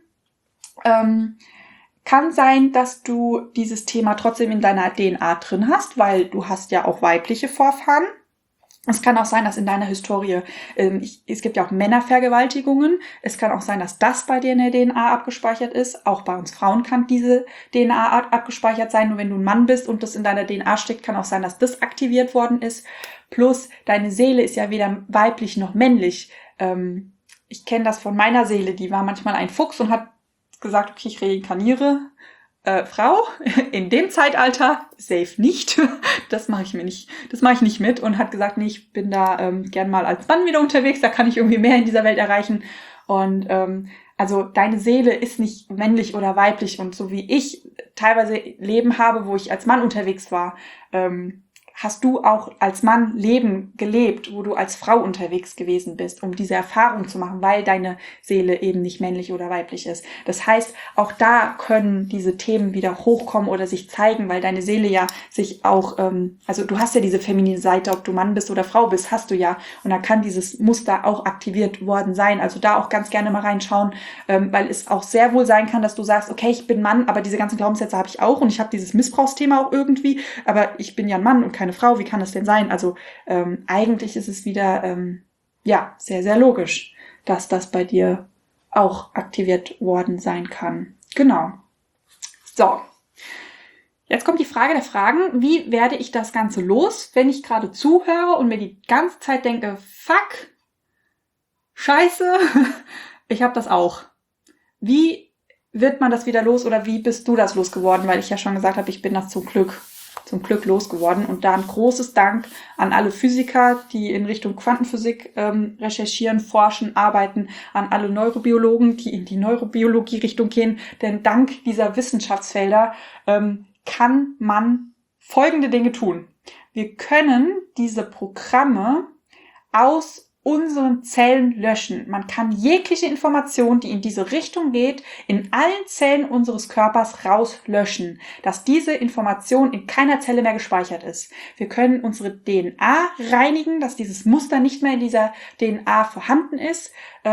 Kann sein, dass du dieses Thema trotzdem in deiner DNA drin hast, weil du hast ja auch weibliche Vorfahren. Es kann auch sein, dass in deiner Historie, es gibt ja auch Männervergewaltigungen. Es kann auch sein, dass das bei dir in der DNA abgespeichert ist. Auch bei uns Frauen kann diese DNA abgespeichert sein. Nur wenn du ein Mann bist und das in deiner DNA steckt, kann auch sein, dass das aktiviert worden ist. Plus, deine Seele ist ja weder weiblich noch männlich. Ich kenne das von meiner Seele. Die war manchmal ein Fuchs und hat gesagt, okay, ich reinkarniere Frau in dem Zeitalter, safe nicht, das mache ich nicht mit und hat gesagt, nee, ich bin da gern mal als Mann wieder unterwegs, da kann ich irgendwie mehr in dieser Welt erreichen und also deine Seele ist nicht männlich oder weiblich und so wie ich teilweise Leben habe, wo ich als Mann unterwegs war, hast du auch als Mann Leben gelebt, wo du als Frau unterwegs gewesen bist, um diese Erfahrung zu machen, weil deine Seele eben nicht männlich oder weiblich ist. Das heißt, auch da können diese Themen wieder hochkommen oder sich zeigen, weil deine Seele ja sich auch, also du hast ja diese feminine Seite, ob du Mann bist oder Frau bist, hast du ja. Und da kann dieses Muster auch aktiviert worden sein. Also da auch ganz gerne mal reinschauen, weil es auch sehr wohl sein kann, dass du sagst, okay, ich bin Mann, aber diese ganzen Glaubenssätze habe ich auch und ich habe dieses Missbrauchsthema auch irgendwie, aber ich bin ja ein Mann und keine Frau, wie kann das denn sein? Also eigentlich ist es wieder sehr, sehr logisch, dass das bei dir auch aktiviert worden sein kann. Genau. So, jetzt kommt die Frage der Fragen, wie werde ich das Ganze los, wenn ich gerade zuhöre und mir die ganze Zeit denke, fuck, scheiße, ich habe das auch. Wie wird man das wieder los oder wie bist du das losgeworden? Weil ich ja schon gesagt habe, ich bin das zum Glück losgeworden. Und da ein großes Dank an alle Physiker, die in Richtung Quantenphysik recherchieren, forschen, arbeiten, an alle Neurobiologen, die in die Neurobiologie-Richtung gehen. Denn dank dieser Wissenschaftsfelder kann man folgende Dinge tun. Wir können diese Programme aus unseren Zellen löschen. Man kann jegliche Information, die in diese Richtung geht, in allen Zellen unseres Körpers rauslöschen, dass diese Information in keiner Zelle mehr gespeichert ist. Wir können unsere DNA reinigen, dass dieses Muster nicht mehr in dieser DNA vorhanden ist.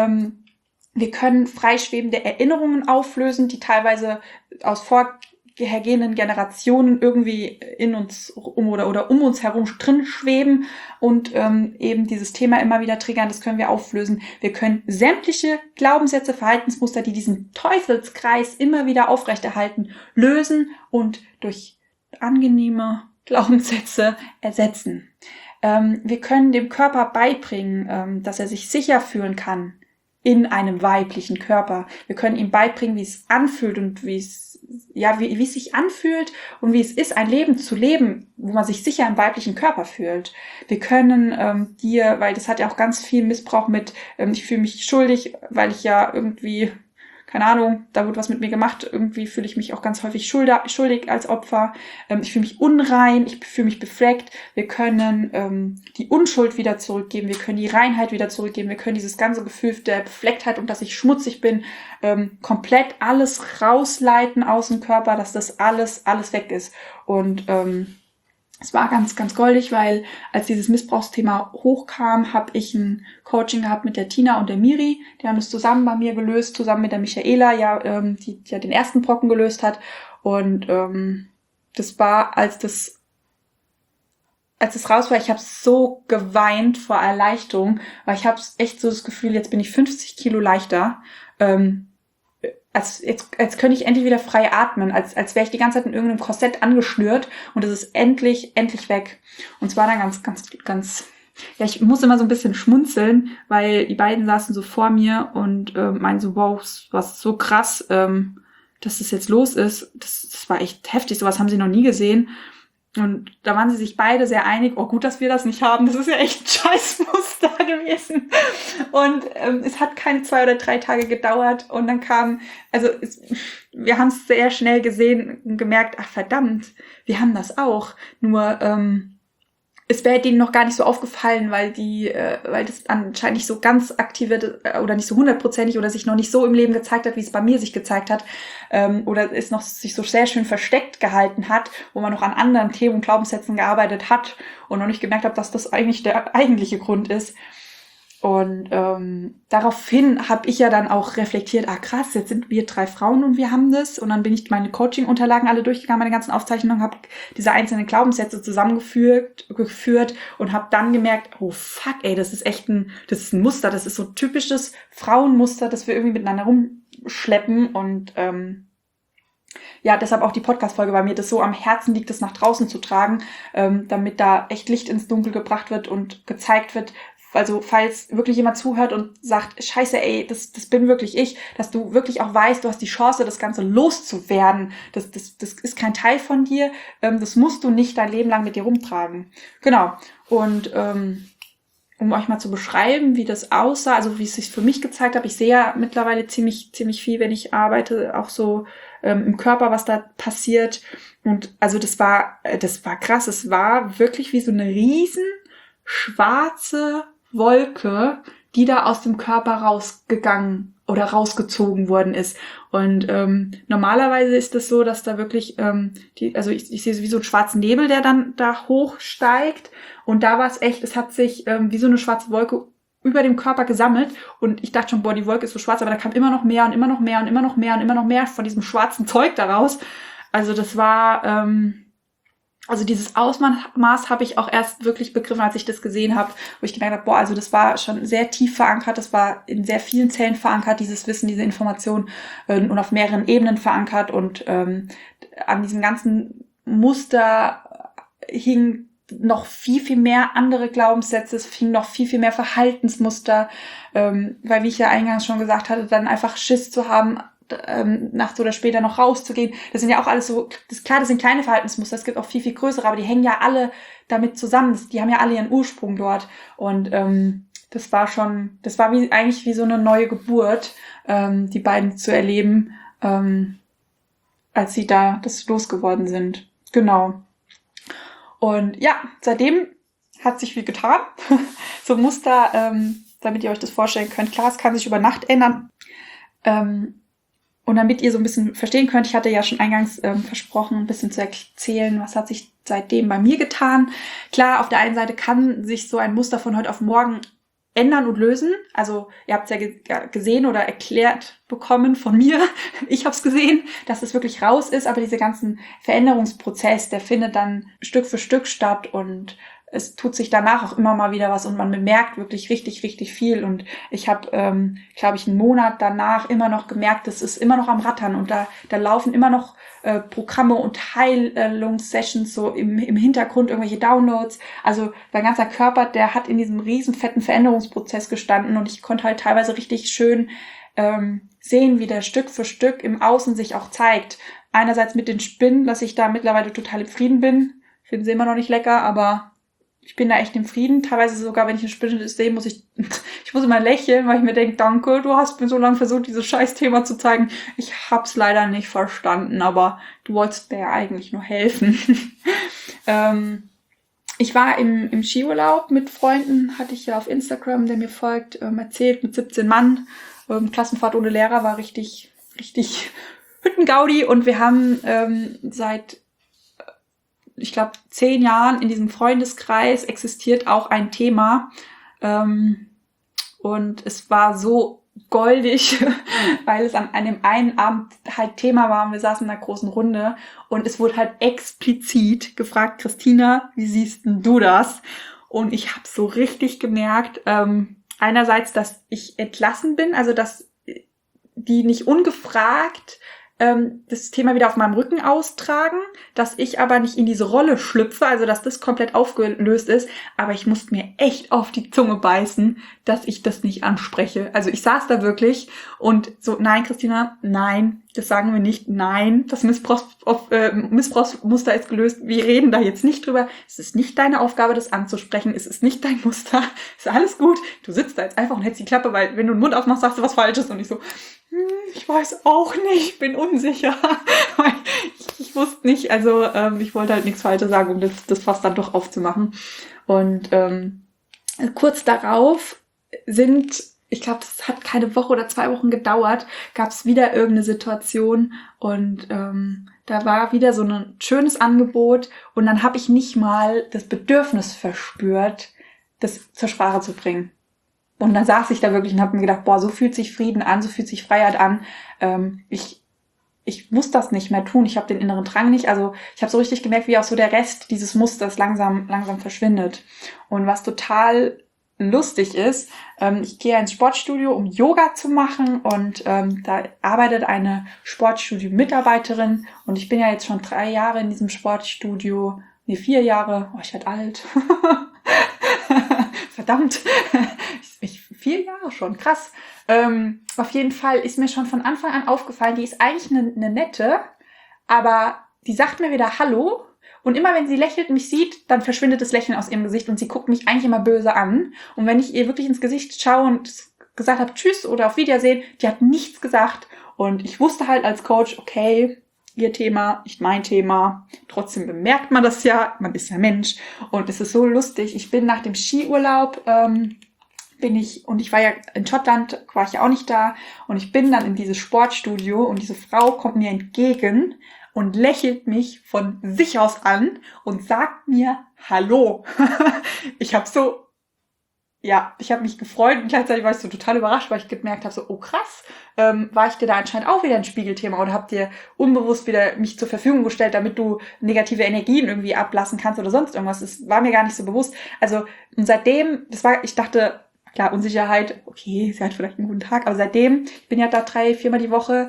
Wir können freischwebende Erinnerungen auflösen, die teilweise aus vorhergehenden Generationen irgendwie in uns oder um uns herum drin schweben und eben dieses Thema immer wieder triggern, das können wir auflösen. Wir können sämtliche Glaubenssätze, Verhaltensmuster, die diesen Teufelskreis immer wieder aufrechterhalten, lösen und durch angenehme Glaubenssätze ersetzen. Wir können dem Körper beibringen, dass er sich sicher fühlen kann in einem weiblichen Körper. Wir können ihm beibringen, wie es anfühlt und wie es sich anfühlt und wie es ist, ein Leben zu leben, wo man sich sicher im weiblichen Körper fühlt. Wir können weil das hat ja auch ganz viel Missbrauch mit, ich fühle mich schuldig, weil ich ja irgendwie, keine Ahnung, da wird was mit mir gemacht, irgendwie fühle ich mich auch ganz häufig schuldig als Opfer, ich fühle mich unrein, ich fühle mich befleckt. Wir können die Unschuld wieder zurückgeben, wir können die Reinheit wieder zurückgeben, wir können dieses ganze Gefühl der Beflecktheit und dass ich schmutzig bin, komplett alles rausleiten aus dem Körper, dass das alles weg ist. Und es war ganz, ganz goldig, weil als dieses Missbrauchsthema hochkam, habe ich ein Coaching gehabt mit der Tina und der Miri. Die haben das zusammen bei mir gelöst, zusammen mit der Michaela, die ja den ersten Brocken gelöst hat. Und das war, als das raus war, ich habe so geweint vor Erleichterung, weil ich habe echt so das Gefühl, jetzt bin ich 50 Kilo leichter. Als könnte ich endlich wieder frei atmen, als wäre ich die ganze Zeit in irgendeinem Korsett angeschnürt und es ist endlich weg. Und es war dann ganz, ja, ich muss immer so ein bisschen schmunzeln, weil die beiden saßen so vor mir und meinten so, wow, was so krass, dass das jetzt los ist. Das war echt heftig, sowas haben sie noch nie gesehen. Und da waren sie sich beide sehr einig, oh gut, dass wir das nicht haben, das ist ja echt ein Scheißmuster gewesen. Und es hat keine 2 oder 3 Tage gedauert und dann wir haben es sehr schnell gesehen und gemerkt, ach verdammt, wir haben das auch. Nur es wäre denen noch gar nicht so aufgefallen, weil das anscheinend nicht so ganz aktiviert oder nicht so 100%ig oder sich noch nicht so im Leben gezeigt hat, wie es bei mir sich gezeigt hat, oder es noch sich so sehr schön versteckt gehalten hat, wo man noch an anderen Themen und Glaubenssätzen gearbeitet hat und noch nicht gemerkt hat, dass das eigentlich der eigentliche Grund ist. Und daraufhin habe ich ja dann auch reflektiert, krass, jetzt sind wir 3 Frauen und wir haben das. Und dann bin ich meine Coaching-Unterlagen alle durchgegangen, meine ganzen Aufzeichnungen, habe diese einzelnen Glaubenssätze zusammengeführt und habe dann gemerkt, oh fuck, ey, das ist ein Muster, das ist so typisches Frauenmuster, das wir irgendwie miteinander rumschleppen. Und deshalb auch die Podcast-Folge, weil mir das so am Herzen liegt, das nach draußen zu tragen, damit da echt Licht ins Dunkel gebracht wird und gezeigt wird. Also falls wirklich jemand zuhört und sagt, scheiße, ey, das bin wirklich ich, dass du wirklich auch weißt, du hast die Chance, das Ganze loszuwerden. Das ist kein Teil von dir. Das musst du nicht dein Leben lang mit dir rumtragen. Genau. Und um euch mal zu beschreiben, wie das aussah, also wie es sich für mich gezeigt hat. Ich sehe ja mittlerweile ziemlich viel, wenn ich arbeite, auch so im Körper, was da passiert. Und also das war krass. Es war wirklich wie so eine riesen schwarze Wolke, die da aus dem Körper rausgegangen oder rausgezogen worden ist. Und normalerweise ist es so, dass da wirklich, ich sehe so wie so einen schwarzen Nebel, der dann da hochsteigt. Und da war es echt, es hat sich wie so eine schwarze Wolke über dem Körper gesammelt. Und ich dachte schon, boah, die Wolke ist so schwarz, aber da kam immer noch mehr und immer noch mehr und immer noch mehr und immer noch mehr von diesem schwarzen Zeug da raus. Also das war... Also dieses Ausmaß habe ich auch erst wirklich begriffen, als ich das gesehen habe, wo ich gemerkt habe, boah, also das war schon sehr tief verankert, das war in sehr vielen Zellen verankert, dieses Wissen, diese Information und auf mehreren Ebenen verankert und an diesem ganzen Muster hing noch viel mehr andere Glaubenssätze, es fing noch viel mehr Verhaltensmuster, weil wie ich ja eingangs schon gesagt hatte, dann einfach Schiss zu haben, nachts oder später noch rauszugehen. Das sind ja auch alles so, das sind kleine Verhaltensmuster, es gibt auch viel größere, aber die hängen ja alle damit zusammen. Die haben ja alle ihren Ursprung dort. Und das war eigentlich wie so eine neue Geburt, die beiden zu erleben, als sie da das losgeworden sind. Genau. Und ja, seitdem hat sich viel getan. So Muster, damit ihr euch das vorstellen könnt. Klar, es kann sich über Nacht ändern. Und damit ihr so ein bisschen verstehen könnt, ich hatte ja schon eingangs versprochen, ein bisschen zu erzählen, was hat sich seitdem bei mir getan. Klar, auf der einen Seite kann sich so ein Muster von heute auf morgen ändern und lösen. Also ihr habt es ja gesehen oder erklärt bekommen von mir. Ich habe es gesehen, dass es wirklich raus ist, aber dieser ganzen Veränderungsprozess, der findet dann Stück für Stück statt und es tut sich danach auch immer mal wieder was und man bemerkt wirklich richtig viel. Und ich habe, glaube ich, einen Monat danach immer noch gemerkt, das ist immer noch am Rattern und da laufen immer noch Programme und Heilungssessions so im Hintergrund, irgendwelche Downloads. Also mein ganzer Körper, der hat in diesem riesen fetten Veränderungsprozess gestanden und ich konnte halt teilweise richtig schön sehen, wie der Stück für Stück im Außen sich auch zeigt. Einerseits mit den Spinnen, dass ich da mittlerweile total im Frieden bin. Finden sie immer noch nicht lecker, aber ich bin da echt im Frieden. Teilweise sogar, wenn ich eine Spinne sehe, muss ich immer lächeln, weil ich mir denke, danke, du hast mir so lange versucht, dieses Scheißthema zu zeigen. Ich hab's leider nicht verstanden, aber du wolltest mir ja eigentlich nur helfen. Ich war im Skiurlaub mit Freunden, hatte ich ja auf Instagram, der mir folgt, erzählt, mit 17 Mann. Klassenfahrt ohne Lehrer war richtig Hüttengaudi und wir haben seit ich glaube, 10 Jahren in diesem Freundeskreis existiert auch ein Thema. Und es war so goldig, weil es an einem einen Abend halt Thema war und wir saßen in einer großen Runde und es wurde halt explizit gefragt, Christina, wie siehst denn du das? Und ich habe so richtig gemerkt, einerseits, dass ich entlassen bin, also dass die nicht ungefragt das Thema wieder auf meinem Rücken austragen, dass ich aber nicht in diese Rolle schlüpfe, also dass das komplett aufgelöst ist, aber ich musste mir echt auf die Zunge beißen, dass ich das nicht anspreche. Also ich saß da wirklich und so, nein, Christina, nein, das sagen wir nicht, nein, das Missbrauchsmuster ist gelöst, wir reden da jetzt nicht drüber, es ist nicht deine Aufgabe, das anzusprechen, es ist nicht dein Muster, ist alles gut, du sitzt da jetzt einfach und hältst die Klappe, weil wenn du den Mund aufmachst, sagst du was Falsches und ich so, ich weiß auch nicht, bin unsicher. Ich wusste nicht, also ich wollte halt nichts Falsches sagen, um das Fass dann doch aufzumachen. Und kurz darauf ich glaube, das hat keine Woche oder 2 Wochen gedauert, gab es wieder irgendeine Situation und da war wieder so ein schönes Angebot und dann habe ich nicht mal das Bedürfnis verspürt, das zur Sprache zu bringen. Und dann saß ich da wirklich und habe mir gedacht, boah, so fühlt sich Frieden an, so fühlt sich Freiheit an. Ich muss das nicht mehr tun. Ich habe den inneren Drang nicht. Also ich habe so richtig gemerkt, wie auch so der Rest dieses Musters langsam verschwindet. Und was total lustig ist, ich gehe ins Sportstudio, um Yoga zu machen und da arbeitet eine Sportstudio-Mitarbeiterin und ich bin ja jetzt schon 3 Jahre in diesem Sportstudio, 4 Jahre, ich werde alt. Verdammt, 4 Jahre schon, krass. Auf jeden Fall ist mir schon von Anfang an aufgefallen, die ist eigentlich eine nette, aber die sagt mir wieder Hallo Und immer wenn sie lächelt und mich sieht, dann verschwindet das Lächeln aus ihrem Gesicht und sie guckt mich eigentlich immer böse an. Und wenn ich ihr wirklich ins Gesicht schaue und gesagt habe, tschüss oder auf Wiedersehen, die hat nichts gesagt. Und ich wusste halt als Coach, okay, ihr Thema, nicht mein Thema. Trotzdem bemerkt man das ja, man ist ja Mensch. Und es ist so lustig. Ich bin nach dem Skiurlaub, ich war ja in Schottland, war ich ja auch nicht da. Und ich bin dann in dieses Sportstudio und diese Frau kommt mir entgegen und lächelt mich von sich aus an und sagt mir Hallo. Ich habe mich gefreut und gleichzeitig war ich so total überrascht, weil ich gemerkt habe, so, oh krass, war ich dir da anscheinend auch wieder ein Spiegelthema oder habt ihr unbewusst wieder mich zur Verfügung gestellt, damit du negative Energien irgendwie ablassen kannst oder sonst irgendwas. Das war mir gar nicht so bewusst. Also, und seitdem, ich dachte, klar, Unsicherheit, okay, sie hat vielleicht einen guten Tag, aber seitdem, ich bin ja da 3-4 Mal die Woche,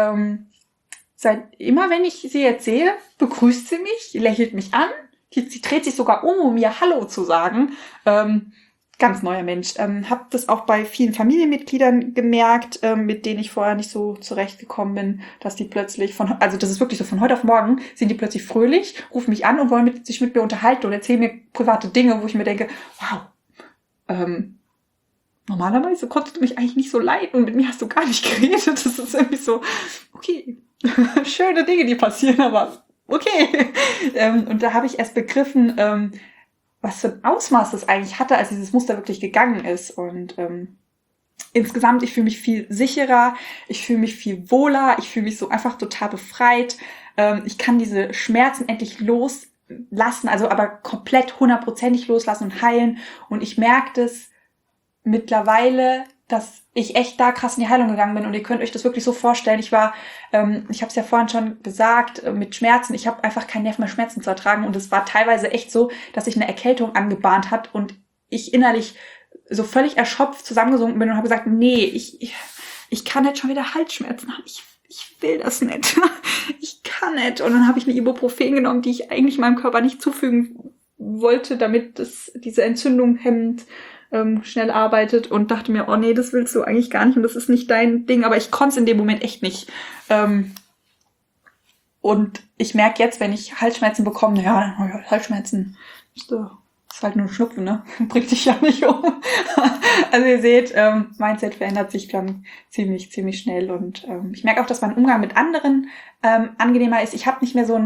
immer wenn ich sie jetzt sehe, begrüßt sie mich, lächelt mich an, sie dreht sich sogar um mir Hallo zu sagen. Ganz neuer Mensch. Hab das auch bei vielen Familienmitgliedern gemerkt, mit denen ich vorher nicht so zurechtgekommen bin, dass die plötzlich das ist wirklich so von heute auf morgen, sind die plötzlich fröhlich, rufen mich an und wollen sich mit mir unterhalten und erzählen mir private Dinge, wo ich mir denke, wow, normalerweise konntest du mich eigentlich nicht so leiden und mit mir hast du gar nicht geredet. Das ist irgendwie so, okay, schöne Dinge, die passieren, aber okay. Und da habe ich erst begriffen, was für ein Ausmaß das eigentlich hatte, als dieses Muster wirklich gegangen ist. Und insgesamt, ich fühle mich viel sicherer, ich fühle mich viel wohler, ich fühle mich so einfach total befreit. Ich kann diese Schmerzen endlich loslassen, also aber komplett 100%ig loslassen und heilen. Und ich merke das mittlerweile, dass ich echt da krass in die Heilung gegangen bin und ihr könnt euch das wirklich so vorstellen. Ich habe es ja vorhin schon gesagt, mit Schmerzen, ich habe einfach keinen Nerv mehr, Schmerzen zu ertragen und es war teilweise echt so, dass sich eine Erkältung angebahnt hat und ich innerlich so völlig erschöpft zusammengesunken bin und habe gesagt, nee, ich kann nicht schon wieder Halsschmerzen haben, ich will das nicht, ich kann nicht. Und dann habe ich eine Ibuprofen genommen, die ich eigentlich meinem Körper nicht zufügen wollte, damit diese Entzündung hemmend schnell arbeitet und dachte mir, oh nee, das willst du eigentlich gar nicht und das ist nicht dein Ding, aber ich konnte es in dem Moment echt nicht. Und ich merke jetzt, wenn ich Halsschmerzen bekomme, Halsschmerzen ist halt nur ein Schnupfen, ne? Bringt dich ja nicht um. Also ihr seht, Mindset verändert sich dann ziemlich, ziemlich schnell und ich merke auch, dass mein Umgang mit anderen angenehmer ist. Ich habe nicht mehr so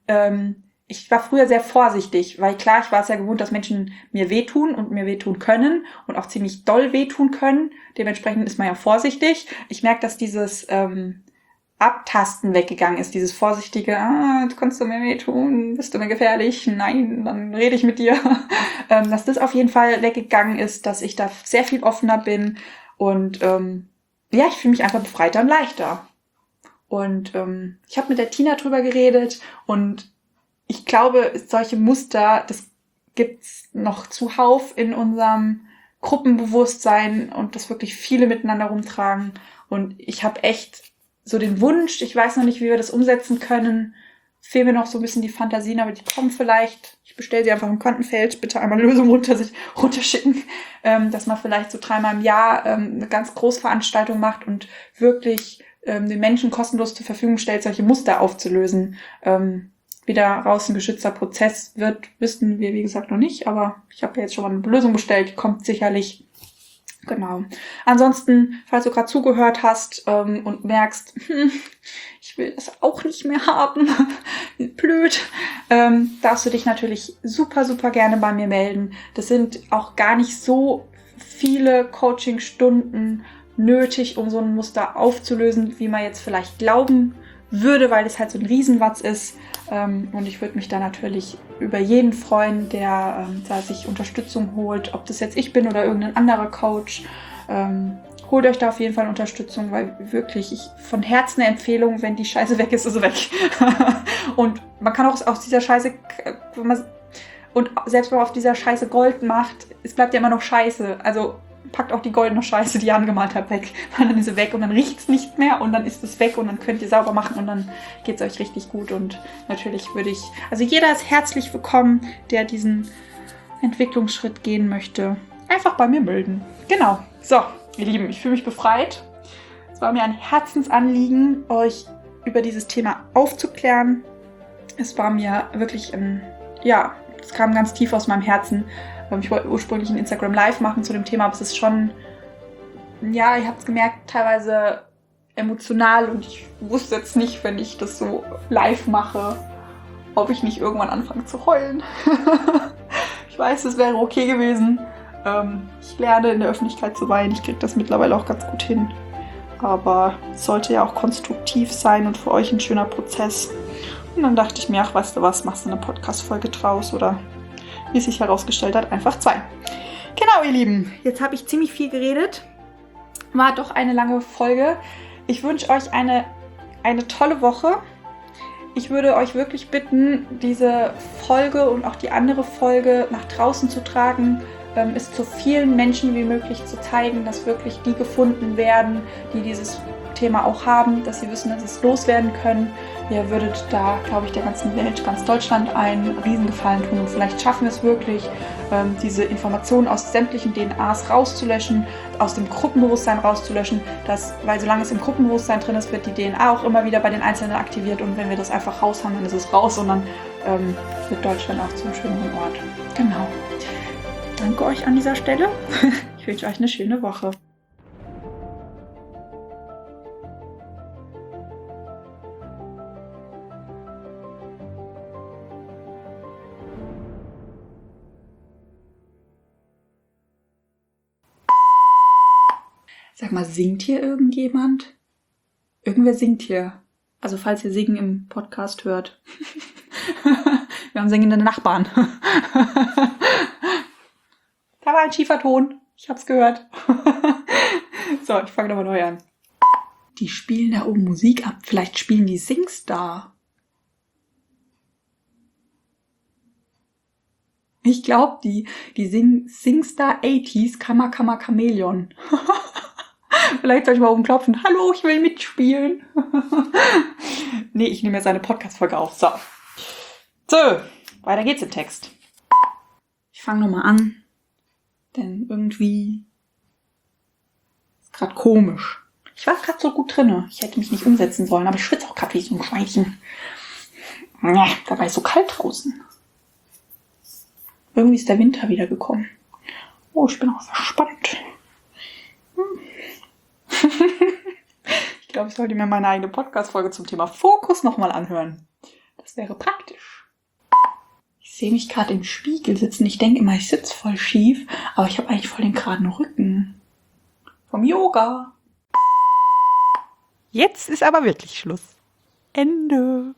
ich war früher sehr vorsichtig, weil klar, ich war es ja gewohnt, dass Menschen mir wehtun und mir wehtun können und auch ziemlich doll wehtun können. Dementsprechend ist man ja vorsichtig. Ich merke, dass dieses Abtasten weggegangen ist, dieses vorsichtige, kannst du mir wehtun, bist du mir gefährlich, nein, dann rede ich mit dir. Dass das auf jeden Fall weggegangen ist, dass ich da sehr viel offener bin und ich fühle mich einfach befreiter und leichter. Und ich habe mit der Tina drüber geredet und ich glaube, solche Muster, das gibt's noch zuhauf in unserem Gruppenbewusstsein und das wirklich viele miteinander rumtragen. Und ich habe echt so den Wunsch, ich weiß noch nicht, wie wir das umsetzen können. Fehlen mir noch so ein bisschen die Fantasien, aber die kommen vielleicht. Ich bestelle sie einfach im Quantenfeld, bitte einmal Lösung runterschicken, dass man vielleicht so 3-mal im Jahr eine ganz Großveranstaltung macht und wirklich den Menschen kostenlos zur Verfügung stellt, solche Muster aufzulösen. Wieder raus ein geschützter Prozess wird, wissen wir wie gesagt noch nicht, aber ich habe ja jetzt schon mal eine Lösung bestellt, die kommt sicherlich. Genau. Ansonsten, falls du gerade zugehört hast und merkst, ich will das auch nicht mehr haben, blöd, darfst du dich natürlich super, super gerne bei mir melden. Das sind auch gar nicht so viele Coaching-Stunden nötig, um so ein Muster aufzulösen, wie man jetzt vielleicht glauben würde, weil es halt so ein Riesenwatz ist. Und ich würde mich da natürlich über jeden freuen, der da sich Unterstützung holt, ob das jetzt ich bin oder irgendein anderer Coach. Holt euch da auf jeden Fall Unterstützung, weil wirklich ich von Herzen eine Empfehlung, wenn die Scheiße weg ist, ist sie weg. Und man kann auch aus dieser Scheiße, und selbst wenn man auf dieser Scheiße Gold macht, es bleibt ja immer noch Scheiße. Also packt auch die goldene Scheiße, die ihr angemalt habt, weg. Weil dann ist sie weg und dann riecht es nicht mehr und dann ist es weg und dann könnt ihr sauber machen und dann geht es euch richtig gut. Und natürlich also jeder ist herzlich willkommen, der diesen Entwicklungsschritt gehen möchte. Einfach bei mir melden. Genau. So, ihr Lieben, ich fühle mich befreit. Es war mir ein Herzensanliegen, euch über dieses Thema aufzuklären. Es war mir wirklich es kam ganz tief aus meinem Herzen. Ich wollte ursprünglich ein Instagram Live machen zu dem Thema, aber es ist schon, ihr habt es gemerkt, teilweise emotional und ich wusste jetzt nicht, wenn ich das so live mache, ob ich nicht irgendwann anfange zu heulen. Ich weiß, es wäre okay gewesen. Ich lerne in der Öffentlichkeit zu weinen. Ich kriege das mittlerweile auch ganz gut hin. Aber es sollte ja auch konstruktiv sein und für euch ein schöner Prozess. Und dann dachte ich mir, ach, weißt du was, machst du eine Podcast-Folge draus oder wie es sich herausgestellt hat, einfach 2. Genau, ihr Lieben. Jetzt habe ich ziemlich viel geredet. War doch eine lange Folge. Ich wünsche euch eine tolle Woche. Ich würde euch wirklich bitten, diese Folge und auch die andere Folge nach draußen zu tragen, es zu vielen Menschen wie möglich zu zeigen, dass wirklich die gefunden werden, die dieses Thema auch haben, dass sie wissen, dass sie es loswerden können. Ihr würdet da, glaube ich, der ganzen Welt, ganz Deutschland einen Riesengefallen tun. Und vielleicht schaffen wir es wirklich, diese Informationen aus sämtlichen DNAs rauszulöschen, aus dem Gruppenbewusstsein rauszulöschen, weil solange es im Gruppenbewusstsein drin ist, wird die DNA auch immer wieder bei den Einzelnen aktiviert. Und wenn wir das einfach raus haben, dann ist es raus und dann wird Deutschland auch zum schöneren Ort. Genau. Danke euch an dieser Stelle. Ich wünsche euch eine schöne Woche. Sag mal, singt hier irgendjemand? Irgendwer singt hier. Also falls ihr Singen im Podcast hört. Wir haben singende Nachbarn. Da war ein schiefer Ton. Ich hab's gehört. So, ich fange nochmal neu an. Die spielen da oben Musik ab. Vielleicht spielen die Singstar. Ich glaube, die singen Singstar 80s Kammer Chameleon. Vielleicht soll ich mal oben klopfen. Hallo, ich will mitspielen. Nee, ich nehme jetzt eine Podcast-Folge auf. So, weiter geht's im Text. Ich fange nochmal an. Denn irgendwie ist gerade komisch. Ich war gerade so gut drinne. Ich hätte mich nicht umsetzen sollen, aber ich schwitze auch gerade wie so ein Schweinchen. Dabei ist so kalt draußen. Irgendwie ist der Winter wieder gekommen. Oh, ich bin auch verspannt. Ich glaube, ich sollte mir meine eigene Podcast-Folge zum Thema Fokus nochmal anhören. Das wäre praktisch. Ich sehe mich gerade im Spiegel sitzen. Ich denke immer, ich sitze voll schief, aber ich habe eigentlich voll den geraden Rücken. Vom Yoga. Jetzt ist aber wirklich Schluss. Ende.